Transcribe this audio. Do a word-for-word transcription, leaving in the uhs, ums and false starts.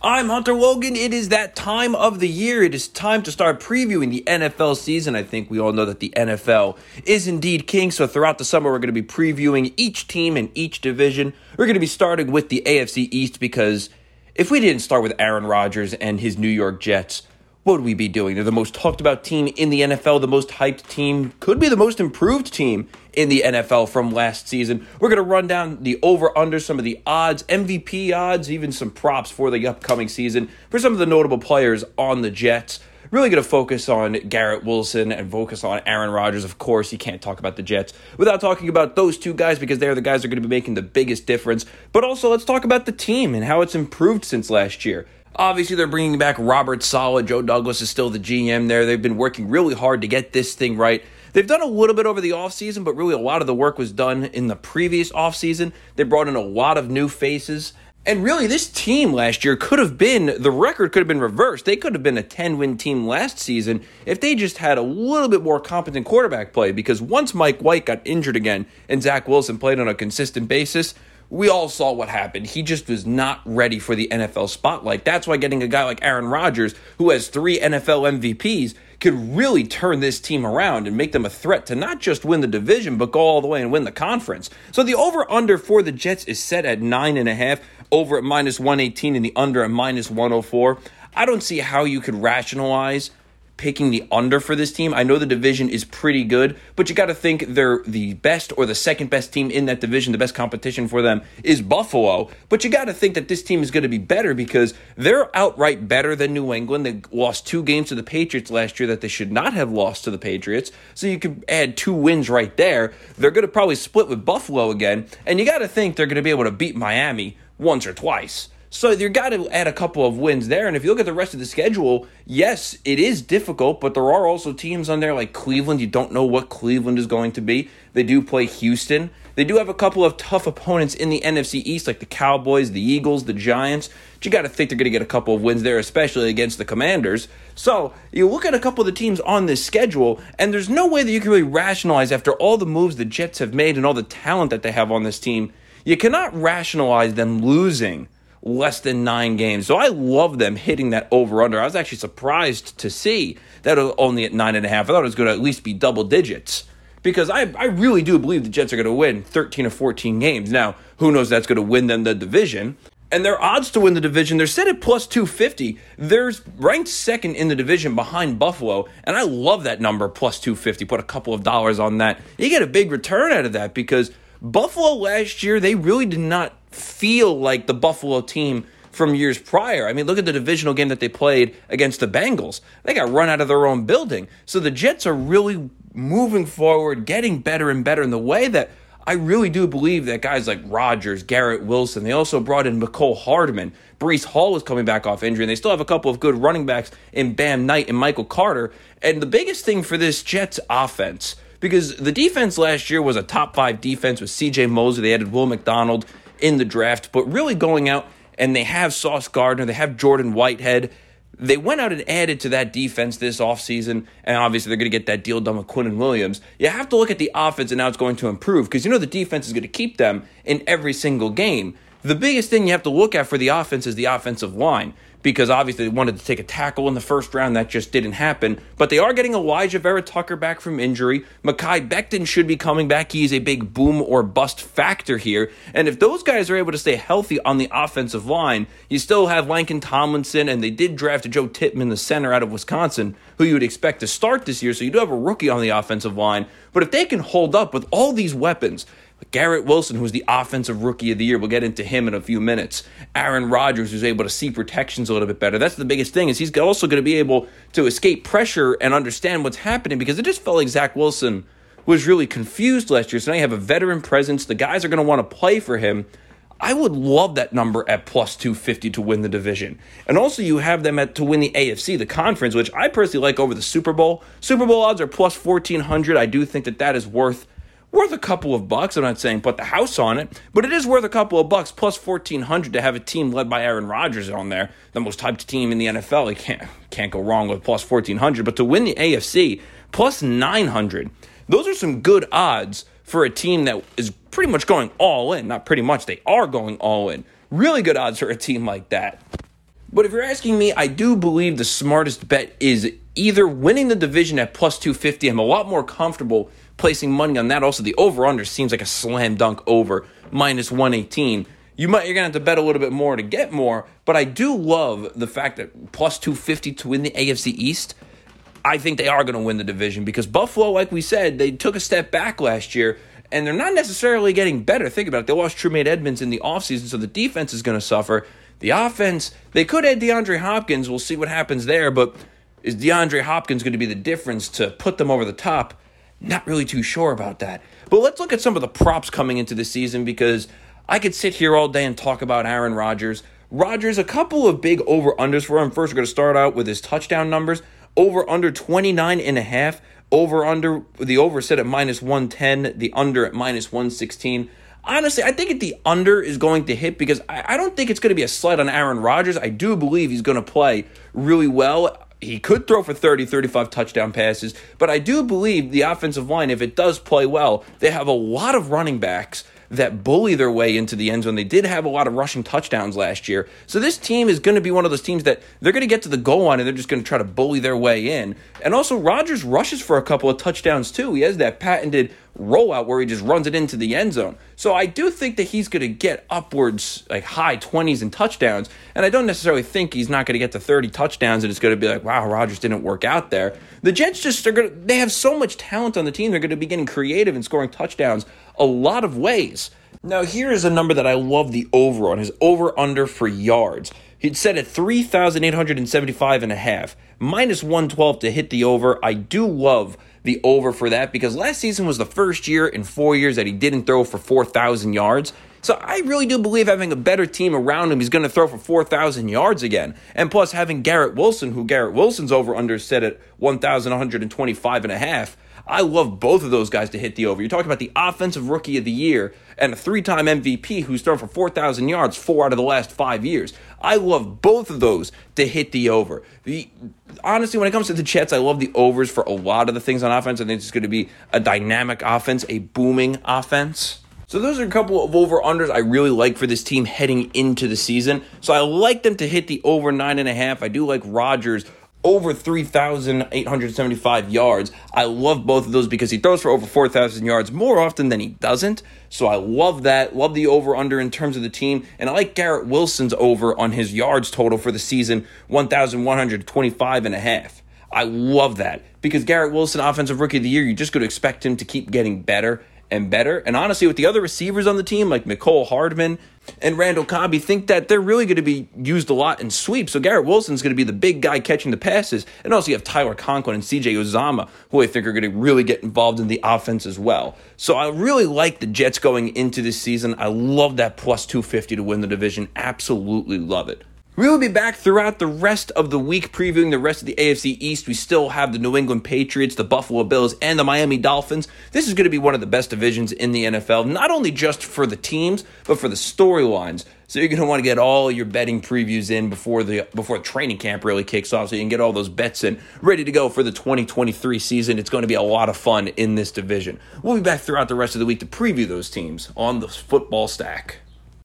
I'm Hunter Logan. It is that time of the year. It is time to start previewing the N F L season. I think we all know that the N F L is indeed king. So throughout the summer, we're going to be previewing each team in each division. We're going to be starting with the A F C East because if we didn't start with Aaron Rodgers and his New York Jets, what would we be doing? They're the most talked about team in the N F L, the most hyped team, could be the most improved team in the N F L from last season. We're going to run down the over-under, some of the odds, M V P odds, even some props for the upcoming season for some of the notable players on the Jets. Really going to focus on Garrett Wilson and focus on Aaron Rodgers. Of course, you can't talk about the Jets without talking about those two guys because they're the guys that are going to be making the biggest difference. But also, let's talk about the team and how it's improved since last year. Obviously, they're bringing back Robert Saleh. Joe Douglas is still the G M there. They've been working really hard to get this thing right. They've done a little bit over the offseason, but really a lot of the work was done in the previous offseason. They brought in a lot of new faces. And really, this team last year could have been, the record could have been reversed. They could have been a ten-win team last season if they just had a little bit more competent quarterback play. Because once Mike White got injured again and Zach Wilson played on a consistent basis, we all saw what happened. He just was not ready for the N F L spotlight. That's why getting a guy like Aaron Rodgers, who has three N F L M V Ps, could really turn this team around and make them a threat to not just win the division, but go all the way and win the conference. So the over-under for the Jets is set at nine and a half, over at minus one eighteen, and the under at minus one oh four. I don't see how you could rationalize picking the under for this team. I know the division is pretty good, but you got to think they're the best or the second best team in that division. The best competition for them is Buffalo, but you got to think that this team is going to be better because they're outright better than New England. They lost two games to the Patriots last year that they should not have lost to the Patriots, so you could add two wins right there. They're going to probably split with Buffalo again, and you got to think they're going to be able to beat Miami once or twice. So you got to add a couple of wins there. And if you look at the rest of the schedule, yes, it is difficult, but there are also teams on there like Cleveland. You don't know what Cleveland is going to be. They do play Houston. They do have a couple of tough opponents in the N F C East, like the Cowboys, the Eagles, the Giants. But you got to think they're going to get a couple of wins there, especially against the Commanders. So you look at a couple of the teams on this schedule, and there's no way that you can really rationalize after all the moves the Jets have made and all the talent that they have on this team. You cannot rationalize them losing less than nine games. So I love them hitting that over-under. I was actually surprised to see that only at nine and a half. I thought it was going to at least be double digits because I, I really do believe the Jets are going to win thirteen or fourteen games. Now, who knows that's going to win them the division. And their odds to win the division, they're set at plus two fifty. They're ranked second in the division behind Buffalo, and I love that number, plus two fifty. Put a couple of dollars on that. You get a big return out of that because Buffalo last year, they really did not feel like the Buffalo team from years prior. I mean, look at the divisional game that they played against the Bengals. They got run out of their own building. So the Jets are really moving forward, getting better and better in the way that I really do believe that guys like Rodgers, Garrett Wilson, they also brought in McCole Hardman. Breece Hall is coming back off injury, and they still have a couple of good running backs in Bam Knight and Michael Carter. And the biggest thing for this Jets offense, because the defense last year was a top five defense with C J Mosley. They added Will McDonald in the draft, but really going out and they have Sauce Gardner, they have Jordan Whitehead. They went out and added to that defense this offseason, and obviously they're going to get that deal done with Quinnen Williams. You have to look at the offense and how it's going to improve because you know the defense is going to keep them in every single game. The biggest thing you have to look at for the offense is the offensive line because obviously they wanted to take a tackle in the first round. That just didn't happen. But they are getting Elijah Vera Tucker back from injury. Mekhi Becton should be coming back. He is a big boom or bust factor here. And if those guys are able to stay healthy on the offensive line, you still have Laken Tomlinson, and they did draft Joe Tippmann, the center out of Wisconsin, who you would expect to start this year. So you do have a rookie on the offensive line. But if they can hold up with all these weapons, Garrett Wilson, who's the offensive rookie of the year, we'll get into him in a few minutes. Aaron Rodgers, who's able to see protections a little bit better. That's the biggest thing, is he's also going to be able to escape pressure and understand what's happening because it just felt like Zach Wilson was really confused last year. So now you have a veteran presence. The guys are going to want to play for him. I would love that number at plus two fifty to win the division. And also you have them at to win the A F C, the conference, which I personally like over the Super Bowl. Super Bowl odds are plus fourteen hundred. I do think that that is worth Worth a couple of bucks. I'm not saying put the house on it, but it is worth a couple of bucks, plus fourteen hundred to have a team led by Aaron Rodgers on there, the most hyped team in the N F L. You can't, can't go wrong with plus fourteen hundred, but to win the A F C, plus nine hundred. Those are some good odds for a team that is pretty much going all in. Not pretty much, they are going all in. Really good odds for a team like that. But if you're asking me, I do believe the smartest bet is either winning the division at plus two fifty. I'm a lot more comfortable placing money on that. Also, the over-under seems like a slam dunk over, minus one eighteen. You might, you're going to have to bet a little bit more to get more, but I do love the fact that plus two fifty to win the A F C East. I think they are going to win the division because Buffalo, like we said, they took a step back last year, and they're not necessarily getting better. Think about it. They lost Tremaine Edmonds in the offseason, so the defense is going to suffer. The offense, they could add DeAndre Hopkins. We'll see what happens there, but is DeAndre Hopkins going to be the difference to put them over the top? Not really too sure about that. But let's look at some of the props coming into the season because I could sit here all day and talk about Aaron Rodgers. Rodgers, a couple of big over-unders for him. First, we're going to start out with his touchdown numbers. Over-under twenty-nine and a half. Over-under, the over set at minus one ten. The under at minus one sixteen. Honestly, I think the under is going to hit because I, I don't think it's going to be a slight on Aaron Rodgers. I do believe he's going to play really well. He could throw for thirty, thirty-five touchdown passes, but I do believe the offensive line, if it does play well, they have a lot of running backs that bully their way into the end zone. They did have a lot of rushing touchdowns last year. So this team is going to be one of those teams that they're going to get to the goal line and they're just going to try to bully their way in. And also, Rodgers rushes for a couple of touchdowns too. He has that patented rollout where he just runs it into the end zone. So I do think that he's going to get upwards, like high twenties in touchdowns. And I don't necessarily think he's not going to get to thirty touchdowns and it's going to be like, wow, Rodgers didn't work out there. The Jets just are going to, they have so much talent on the team. They're going to be getting creative and scoring touchdowns a lot of ways. Now, here is a number that I love the over on, his over-under for yards. He'd set at three thousand eight hundred seventy-five and a half, minus one twelve to hit the over. I do love the over for that because last season was the first year in four years that he didn't throw for four thousand yards. So I really do believe having a better team around him, he's going to throw for four thousand yards again. And plus having Garrett Wilson, who Garrett Wilson's over-under set at one thousand one hundred twenty-five and a half. I love both of those guys to hit the over. You're talking about the offensive rookie of the year and a three-time M V P who's thrown for four thousand yards four out of the last five years. I love both of those to hit the over. The, honestly, when it comes to the Jets, I love the overs for a lot of the things on offense. I think it's going to be a dynamic offense, a booming offense. So those are a couple of over-unders I really like for this team heading into the season. So I like them to hit the over nine and a half. I do like Rodgers over three thousand eight hundred seventy-five yards. I love both of those because he throws for over four thousand yards more often than he doesn't. So I love that. Love the over-under in terms of the team. And I like Garrett Wilson's over on his yards total for the season, one thousand one hundred twenty-five and a half. I love that because Garrett Wilson, Offensive Rookie of the Year, you're just going to expect him to keep getting better and better. And honestly, with the other receivers on the team, like Mecole Hardman and Randall Cobb, you think that they're really going to be used a lot in sweeps. So Garrett Wilson's going to be the big guy catching the passes. And also you have Tyler Conklin and C J Uzomah, who I think are going to really get involved in the offense as well. So I really like the Jets going into this season. I love that plus two fifty to win the division. Absolutely love it. We will be back throughout the rest of the week previewing the rest of the A F C East. We still have the New England Patriots, the Buffalo Bills, and the Miami Dolphins. This is going to be one of the best divisions in the N F L, not only just for the teams, but for the storylines. So you're going to want to get all your betting previews in before the before training camp really kicks off so you can get all those bets in, ready to go for the twenty twenty-three season. It's going to be a lot of fun in this division. We'll be back throughout the rest of the week to preview those teams on the Football Stack.